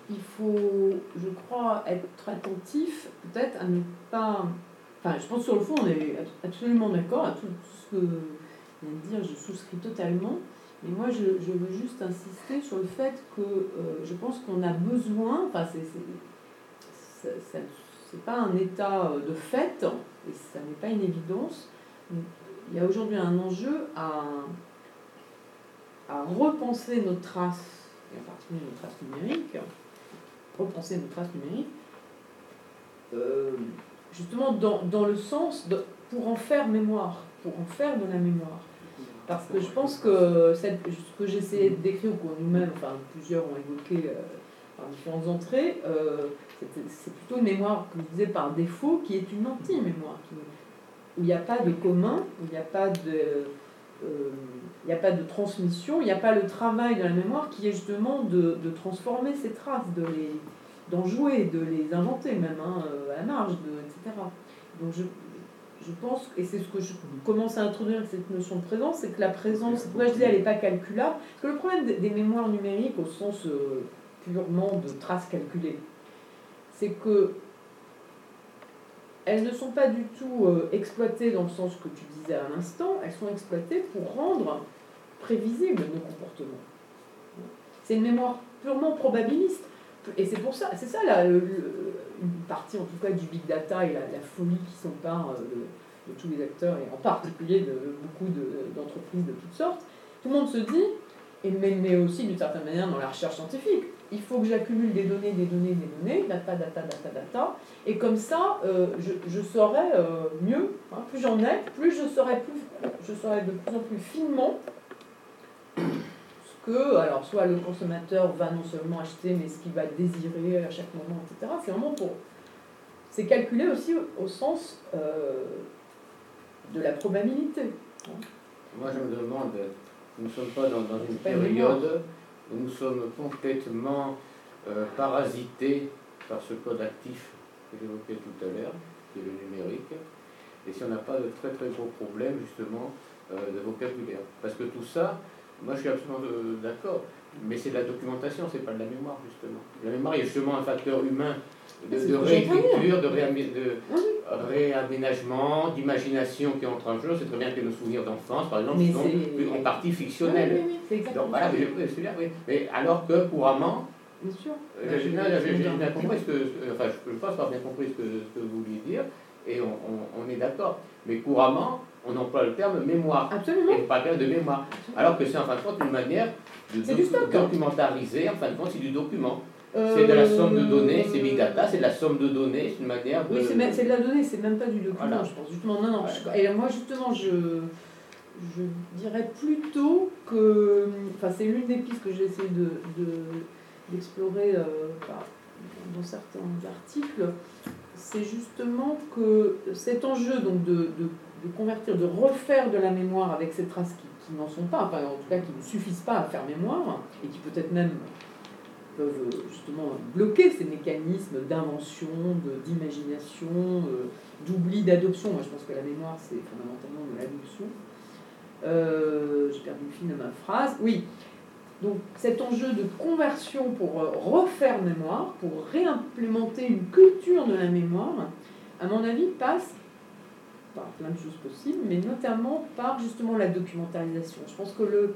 il faut, je crois, être attentif, peut-être, à ne pas... Enfin, je pense que sur le fond, on est absolument d'accord à tout ce que vient de dire, je souscris totalement. Mais moi, je veux juste insister sur le fait que je pense qu'on a besoin, enfin, c'est pas un état de fait, et ça n'est pas une évidence. Il y a aujourd'hui un enjeu à repenser nos traces, et en particulier nos traces numériques, justement dans le sens pour en faire mémoire, pour en faire de la mémoire. Parce que je pense que ce que j'essayais de décrire, ou que nous-mêmes, enfin plusieurs ont évoqué par différentes entrées, c'est plutôt une mémoire, comme je disais, par défaut, qui est une anti-mémoire, où il n'y a pas de commun, où il n'y a pas de transmission, il n'y a pas le travail de la mémoire qui est justement de transformer ces traces, d'en jouer, de les inventer même, à la marge, etc. Donc je pense, et c'est ce que je commence à introduire avec cette notion de présence, c'est que la présence, c'est pourquoi je dis elle n'est pas calculable, parce que le problème des mémoires numériques au sens purement de traces calculées, c'est que elles ne sont pas du tout exploitées dans le sens que tu disais à l'instant, elles sont exploitées pour rendre prévisibles nos comportements. C'est une mémoire purement probabiliste. Et c'est pour ça, c'est ça une partie en tout cas du big data et la folie qui s'empare de tous les acteurs, et en particulier de beaucoup d'entreprises de toutes sortes. Tout le monde se dit, mais aussi d'une certaine manière dans la recherche scientifique, il faut que j'accumule des données, data, et comme ça, je saurai mieux, plus j'en ai, plus je saurai de plus en plus finement que, alors, soit le consommateur va non seulement acheter, mais ce qu'il va désirer à chaque moment, etc. C'est vraiment c'est calculé aussi au sens de la probabilité. Moi, je me demande, nous ne sommes pas dans une période où nous sommes complètement parasités par ce code actif que j'évoquais tout à l'heure, qui est le numérique, et si on n'a pas de très très gros problèmes, justement, de vocabulaire. Parce que tout ça, moi je suis absolument d'accord, mais c'est de la documentation, c'est pas de la mémoire, justement. La mémoire est justement un facteur humain de réécriture, de réaménagement, d'imagination qui entre en jeu. C'est très bien que nos souvenirs d'enfance, par exemple, sont en partie fictionnels. Oui, donc voilà, mais alors que couramment, bien sûr. J'ai bien compris je pense avoir bien compris ce que vous vouliez dire, et on est d'accord. Mais couramment, on emploie le terme mémoire. Absolument. Et pas le terme de mémoire. Alors que c'est en fin de compte une manière de documentariser, en fin de compte, c'est du document. C'est de la somme de données, c'est big data, c'est de la somme de données, c'est une manière de... Oui, c'est de la donnée, c'est même pas du document, voilà. Je pense. Justement, non. Ouais. Et moi, justement, je dirais plutôt que... Enfin, c'est l'une des pistes que j'ai essayé d'explorer dans certains articles, c'est justement que cet enjeu donc de convertir, de refaire de la mémoire avec ces traces qui n'en sont pas, enfin, en tout cas qui ne suffisent pas à faire mémoire, et qui peut-être même peuvent justement bloquer ces mécanismes d'invention, d'imagination, d'oubli, d'adoption. Moi je pense que la mémoire c'est fondamentalement de l'adoption. J'ai perdu le fil de ma phrase. Oui. Donc cet enjeu de conversion pour refaire mémoire, pour réimplémenter une culture de la mémoire, à mon avis, passe par plein de choses possibles, mais notamment par justement la documentarisation. Je pense que